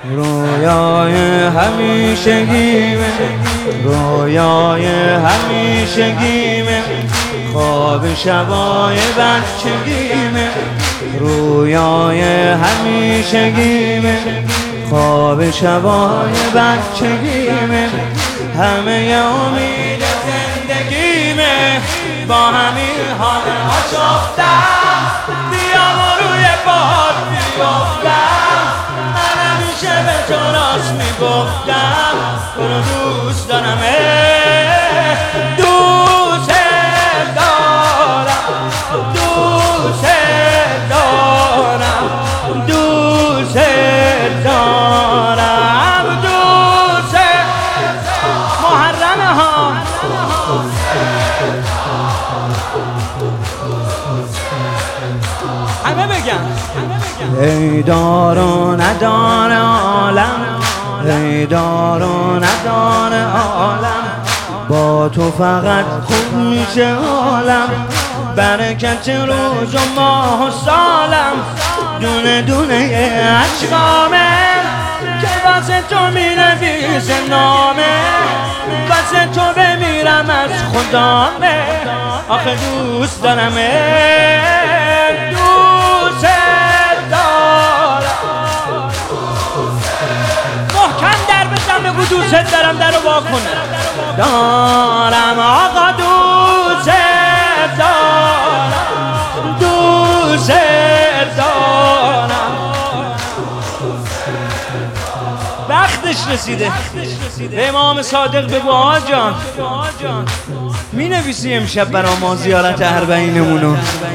رویای همیشگیمه، رویای همیشگیمه، خواب شبای بچگیمه. رویای همیشگیمه، خواب شبای بچگیمه. همه امید زندگیمه، با همین حال آشفتم، بیام و روی باد بیفتم. من همیشه به تو راست میگفتم، تو رو دوست دارم، دوست دارم، دوست دارم، دوست دارم، دوست محرمه ها. همه بگم ای دار و ندار عالم، ای دار و ندار عالم، با تو فقط خوب میشه عالم. برکت روز و ماه و سالم، دونه دونه اشکامه که واسه تو مینویسه نامه، واسه تو بمیرم از خدامه. آخه دوست دارم، دوست دارم. محکم در بزن بگو دوست دارم، در رو وا کن. دارم آقا، دوست دارم، دوست دارم. وقتش رسیده. به امام صادق بگو آقا جان، می نویسی امشب برا ما زیارت اربعینمونو؟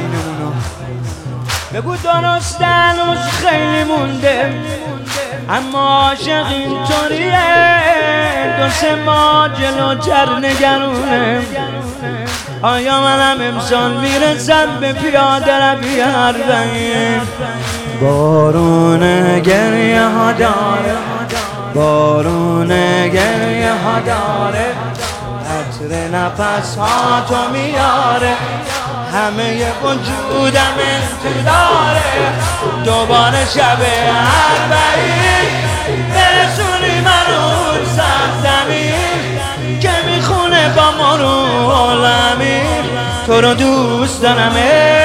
بگو درست هنوز خیلی مونده، اما عاشق اینطوریه، دو سه ماه جلوتر نگرونه. آیا منم امسال میرسم به پیاده روی اربعین؟ بارون گریه ها داره، بارون گریه ها داره، عطر نفس ها تو میاره، همه وجودم انتظاره دوباره شب اربعین، برسونی منو سرزمین که میخونه با ما رو عالمین. تو رو دوست دارم،